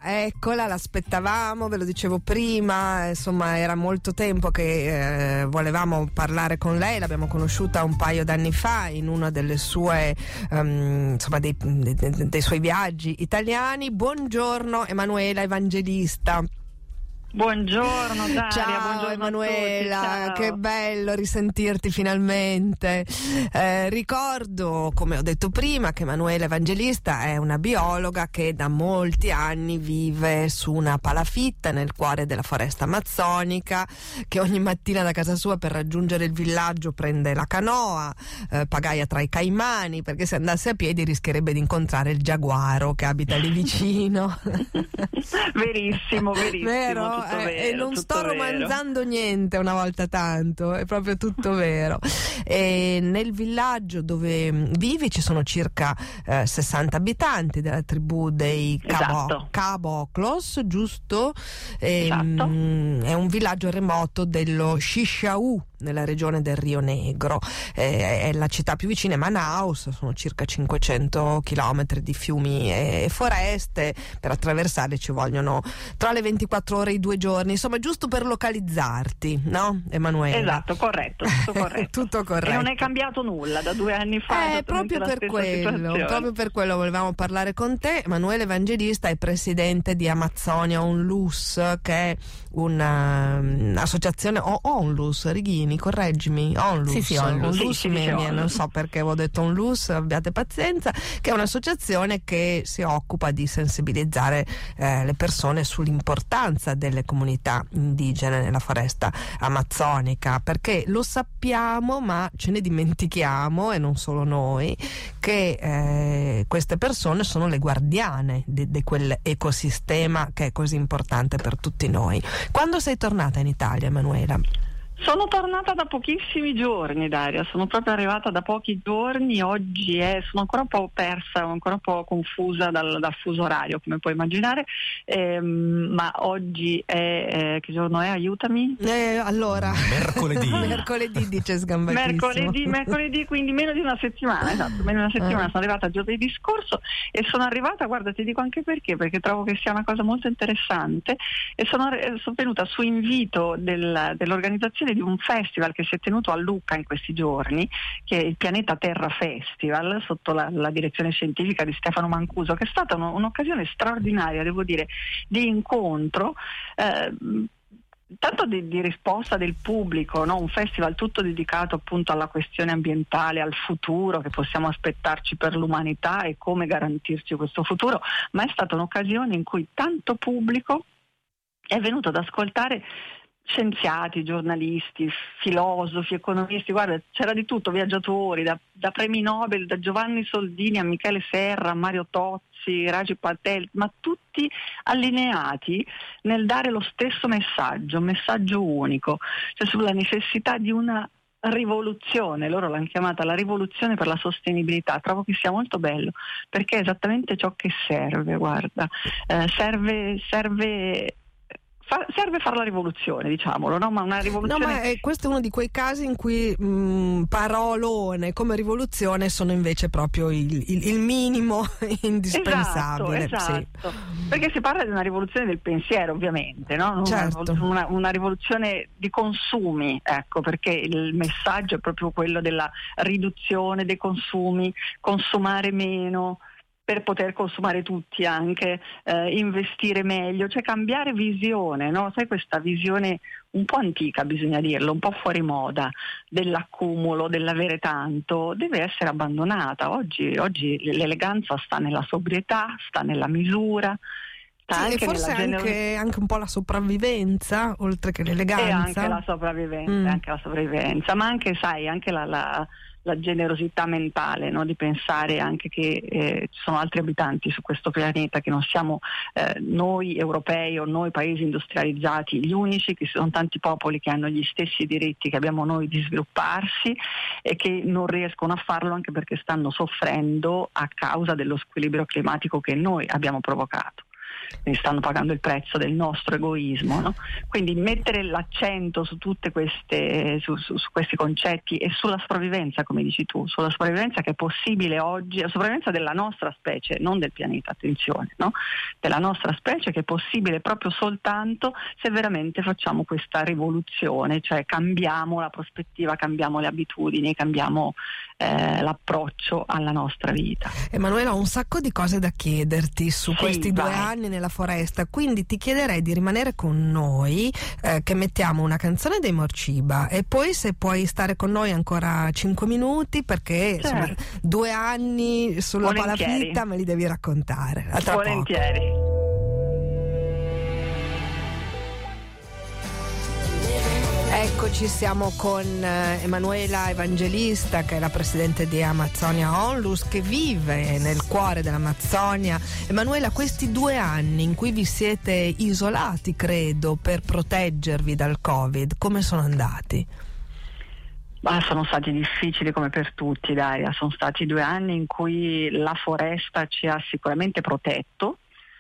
eccola, l'aspettavamo, ve lo dicevo prima, insomma era molto tempo che volevamo parlare con lei, l'abbiamo conosciuta un paio d'anni fa in una delle sue, insomma dei suoi viaggi italiani. Buongiorno Emanuela Evangelista. Buongiorno Daria, ciao buongiorno Emanuela, ciao. Che bello risentirti finalmente. Ricordo, come ho detto prima, che Emanuela Evangelista è una biologa che da molti anni vive su una palafitta nel cuore della foresta amazzonica, che ogni mattina da casa sua per raggiungere il villaggio prende la canoa, pagaia tra i caimani, perché se andasse a piedi rischierebbe di incontrare il giaguaro che abita lì vicino. Verissimo, vero? Vero, e non sto vero. romanzando niente una volta tanto, è proprio tutto vero. E nel villaggio dove vivi ci sono circa 60 abitanti della tribù dei Caboclos, giusto? Esatto. È un villaggio remoto dello Xixaú, nella regione del Rio Negro. È la città più vicina, è Manaus, sono circa 500 chilometri di fiumi e foreste. Per attraversarli ci vogliono tra le 24 ore e i 2 giorni, insomma giusto per localizzarti, no Emanuela? Esatto, corretto, tutto corretto. Tutto corretto. E non è cambiato nulla da 2 anni fa. Proprio per quello volevamo parlare con te. Emanuela Evangelista è presidente di Amazzonia Onlus, che è un'associazione Onlus, Righini, correggimi. Onlus. Sì, Onlus. Non so perché avevo detto Onlus, abbiate pazienza, che è un'associazione che si occupa di sensibilizzare le persone sull'importanza delle comunità indigene nella foresta amazzonica, perché lo sappiamo ma ce ne dimentichiamo, e non solo noi, che queste persone sono le guardiane di quell'ecosistema che è così importante per tutti noi. Quando sei tornata in Italia, Emanuela? Sono tornata da pochissimi giorni, Daria, sono proprio arrivata da pochi giorni. Oggi sono ancora un po' persa, ancora un po' confusa dal fuso orario, come puoi immaginare, ma oggi che giorno è? Aiutami. Allora mercoledì dice sgambatissimo. Mercoledì, quindi meno di una settimana, esatto, meno di una settimana. Sono arrivata giovedì scorso e sono arrivata, guarda, ti dico anche perché trovo che sia una cosa molto interessante, e sono venuta su invito dell'organizzazione di un festival che si è tenuto a Lucca in questi giorni, che è il Pianeta Terra Festival, sotto la direzione scientifica di Stefano Mancuso, che è stata un'occasione straordinaria, devo dire, di incontro, tanto di risposta del pubblico, no? Un festival tutto dedicato appunto alla questione ambientale, al futuro che possiamo aspettarci per l'umanità e come garantirci questo futuro, ma è stata un'occasione in cui tanto pubblico è venuto ad ascoltare scienziati, giornalisti, filosofi, economisti, guarda, c'era di tutto, viaggiatori, da premi Nobel, da Giovanni Soldini a Michele Serra, a Mario Tozzi, Raji Patel, ma tutti allineati nel dare lo stesso messaggio, un messaggio unico, cioè sulla necessità di una rivoluzione. Loro l'hanno chiamata la rivoluzione per la sostenibilità. Trovo che sia molto bello, perché è esattamente ciò che serve, guarda, serve fare la rivoluzione, diciamolo, no? Ma una rivoluzione. No, ma questo è uno di quei casi in cui parolone come rivoluzione sono invece proprio il minimo indispensabile. Esatto. Sì. Perché si parla di una rivoluzione del pensiero, ovviamente, no? Certo. Una rivoluzione di consumi, ecco, perché il messaggio è proprio quello della riduzione dei consumi, consumare meno per poter consumare tutti, anche investire meglio, cioè cambiare visione, no? Sai, questa visione un po' antica, bisogna dirlo, un po' fuori moda, dell'accumulo, dell'avere tanto, deve essere abbandonata. Oggi l'eleganza sta nella sobrietà, sta nella misura, sta anche forse anche un po' la sopravvivenza, oltre che l'eleganza. E anche la sopravvivenza, ma anche, sai, anche la generosità mentale, no? Di pensare anche che ci sono altri abitanti su questo pianeta, che non siamo noi europei o noi paesi industrializzati gli unici, che sono tanti popoli che hanno gli stessi diritti che abbiamo noi di svilupparsi e che non riescono a farlo anche perché stanno soffrendo a causa dello squilibrio climatico che noi abbiamo provocato. quindi stanno pagando il prezzo del nostro egoismo, no? Quindi mettere l'accento su tutte queste su questi concetti e sulla sopravvivenza, come dici tu, sulla sopravvivenza che è possibile oggi, la sopravvivenza della nostra specie, non del pianeta, attenzione, no? Della nostra specie, che è possibile proprio soltanto se veramente facciamo questa rivoluzione, cioè cambiamo la prospettiva, cambiamo le abitudini, cambiamo l'approccio alla nostra vita. Emanuela, ho un sacco di cose da chiederti su questi 2 anni nella foresta, quindi ti chiederei di rimanere con noi, che mettiamo una canzone dei Morciba e poi se puoi stare con noi ancora 5 minuti perché insomma, 2 anni sulla palafitta me li devi raccontare. A tra volentieri. Poco. Eccoci, siamo con Emanuela Evangelista, che è la presidente di Amazonia Onlus, che vive nel cuore dell'Amazzonia. Emanuela, questi 2 anni in cui vi siete isolati, credo, per proteggervi dal Covid, come sono andati? Sono stati difficili come per tutti, Daria. Sono stati 2 anni in cui la foresta ci ha sicuramente protetto,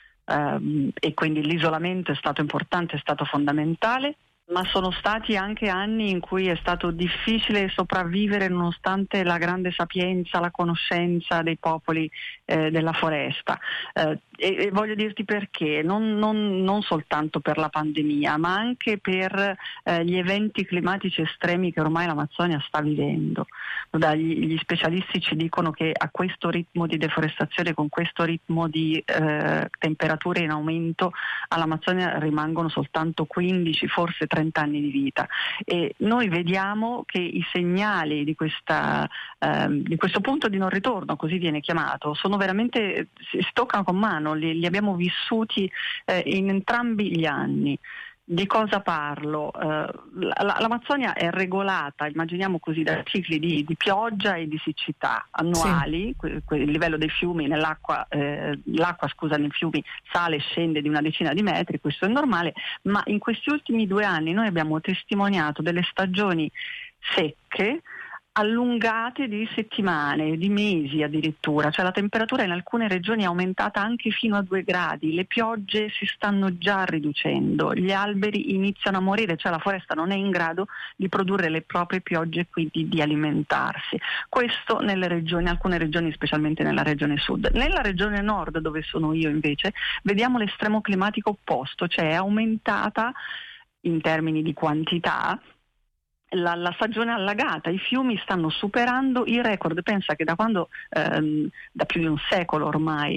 e quindi l'isolamento è stato importante, è stato fondamentale. Ma sono stati anche anni in cui è stato difficile sopravvivere nonostante la grande sapienza, la conoscenza dei popoli della foresta. E voglio dirti perché, non soltanto per la pandemia, ma anche per gli eventi climatici estremi che ormai l'Amazzonia sta vivendo. Gli specialisti ci dicono che a questo ritmo di deforestazione, con questo ritmo di temperature in aumento, all'Amazzonia rimangono soltanto 15, forse 30 anni di vita, e noi vediamo che i segnali di questo punto di non ritorno, così viene chiamato, sono veramente, si toccano con mano, li abbiamo vissuti in entrambi gli anni. Di cosa parlo? L'Amazzonia è regolata, immaginiamo così, da cicli di pioggia e di siccità annuali. Sì. Il livello dei fiumi l'acqua nei fiumi sale e scende di una decina di metri, questo è normale, ma in questi ultimi 2 anni noi abbiamo testimoniato delle stagioni secche allungate di settimane, di mesi addirittura, cioè la temperatura in alcune regioni è aumentata anche fino a 2 gradi, le piogge si stanno già riducendo, gli alberi iniziano a morire, cioè la foresta non è in grado di produrre le proprie piogge e quindi di alimentarsi. Questo nelle regioni, alcune regioni, specialmente nella regione sud. Nella regione nord, dove sono io invece, vediamo l'estremo climatico opposto, cioè è aumentata in termini di quantità la stagione allagata, i fiumi stanno superando i record. Pensa che da quando da più di un secolo ormai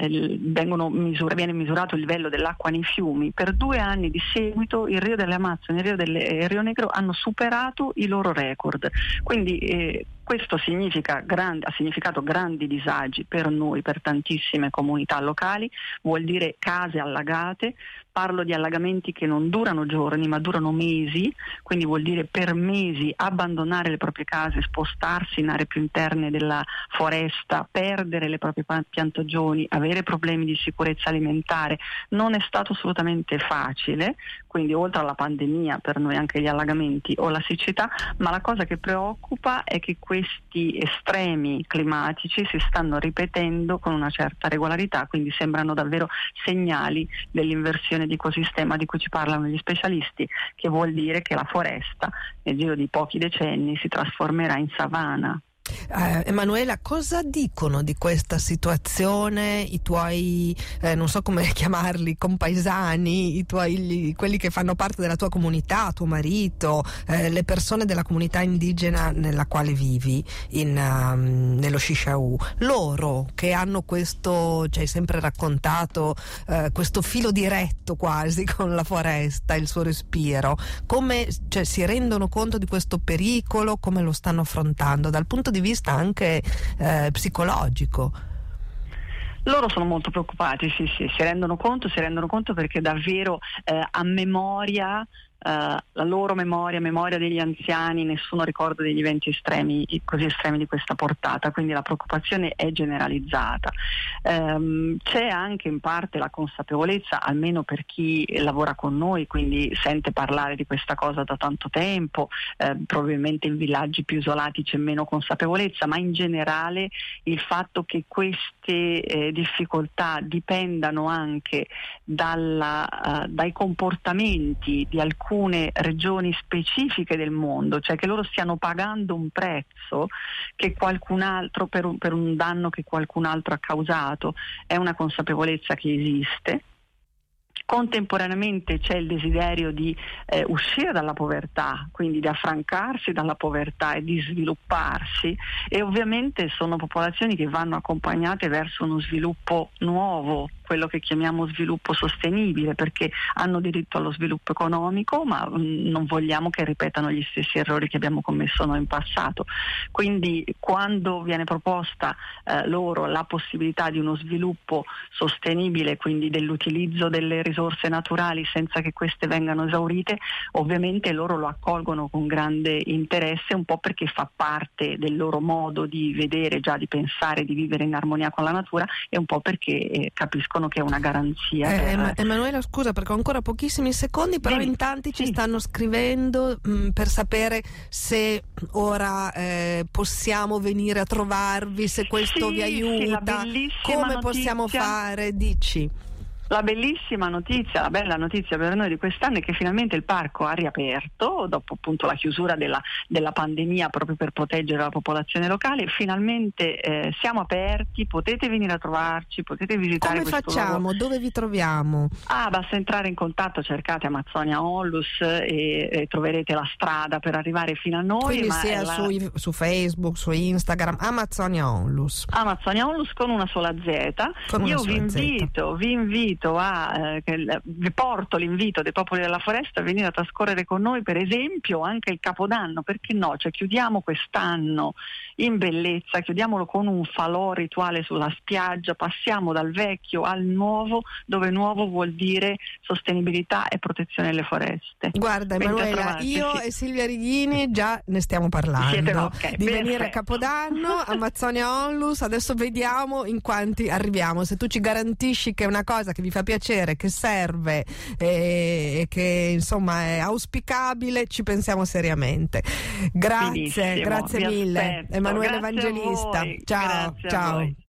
viene misurato il livello dell'acqua nei fiumi, per 2 anni di seguito il Rio delle Amazzoni e il Rio Negro hanno superato i loro record, quindi questo ha significato grandi disagi per noi, per tantissime comunità locali, vuol dire case allagate. Parlo di allagamenti che non durano giorni ma durano mesi, quindi vuol dire per mesi abbandonare le proprie case, spostarsi in aree più interne della foresta, perdere le proprie piantagioni, avere problemi di sicurezza alimentare. Non è stato assolutamente facile, quindi oltre alla pandemia per noi anche gli allagamenti o la siccità, ma la cosa che preoccupa è che questi estremi climatici si stanno ripetendo con una certa regolarità, quindi sembrano davvero segnali dell'inversione di ecosistema di cui ci parlano gli specialisti, che vuol dire che la foresta nel giro di pochi decenni si trasformerà in savana. Emanuela, cosa dicono di questa situazione i tuoi, non so come chiamarli, compaesani, quelli che fanno parte della tua comunità, tuo marito, le persone della comunità indigena nella quale vivi, nello Shishaou, loro che hanno questo, ci hai sempre raccontato, questo filo diretto quasi con la foresta, il suo respiro, come, cioè, si rendono conto di questo pericolo, come lo stanno affrontando dal punto di vista anche psicologico? Loro sono molto preoccupati, sì, si rendono conto perché davvero a memoria la loro memoria degli anziani, nessuno ricorda degli eventi così estremi di questa portata, quindi la preoccupazione è generalizzata. C'è anche in parte la consapevolezza, almeno per chi lavora con noi, quindi sente parlare di questa cosa da tanto tempo, probabilmente in villaggi più isolati c'è meno consapevolezza, ma in generale il fatto che queste difficoltà dipendano anche dai comportamenti di alcune regioni specifiche del mondo, cioè che loro stiano pagando un prezzo che qualcun altro per un danno che qualcun altro ha causato, è una consapevolezza che esiste. Contemporaneamente c'è il desiderio di uscire dalla povertà, quindi di affrancarsi dalla povertà e di svilupparsi, e ovviamente sono popolazioni che vanno accompagnate verso uno sviluppo nuovo, quello che chiamiamo sviluppo sostenibile, perché hanno diritto allo sviluppo economico, ma non vogliamo che ripetano gli stessi errori che abbiamo commesso noi in passato. Quindi quando viene proposta loro la possibilità di uno sviluppo sostenibile, quindi dell'utilizzo delle risorse naturali senza che queste vengano esaurite, ovviamente loro lo accolgono con grande interesse, un po' perché fa parte del loro modo di vedere, già di pensare, di vivere in armonia con la natura, e un po' perché capiscono che è una garanzia. Emanuela, scusa perché ho ancora pochissimi secondi, però in tanti ci stanno scrivendo per sapere se ora possiamo venire a trovarvi, se questo vi aiuta, come possiamo fare, dici. La bellissima notizia, la bella notizia per noi di quest'anno è che finalmente il parco ha riaperto dopo appunto la chiusura della pandemia, proprio per proteggere la popolazione locale. Finalmente siamo aperti, potete venire a trovarci, potete visitare. Come facciamo? Dove vi troviamo? Basta entrare in contatto, cercate Amazzonia Onlus e troverete la strada per arrivare fino a noi. Quindi sia su Facebook, su Instagram, Amazzonia Onlus. Amazzonia Onlus con una sola Z. Io vi invito vi porto l'invito dei popoli della foresta a venire a trascorrere con noi, per esempio anche il Capodanno, perché no? Cioè chiudiamo quest'anno in bellezza, chiudiamolo con un falò rituale sulla spiaggia, passiamo dal vecchio al nuovo, dove nuovo vuol dire sostenibilità e protezione delle foreste. Guarda Emanuela, io e Silvia Righini già ne stiamo parlando di venire a Capodanno, Amazzonia Onlus. Adesso vediamo in quanti arriviamo. Se tu ci garantisci che è una cosa che vi fa piacere, che serve e che insomma è auspicabile, ci pensiamo seriamente. Grazie, benissimo, grazie mille. Emanuela Evangelista. Ciao, ciao.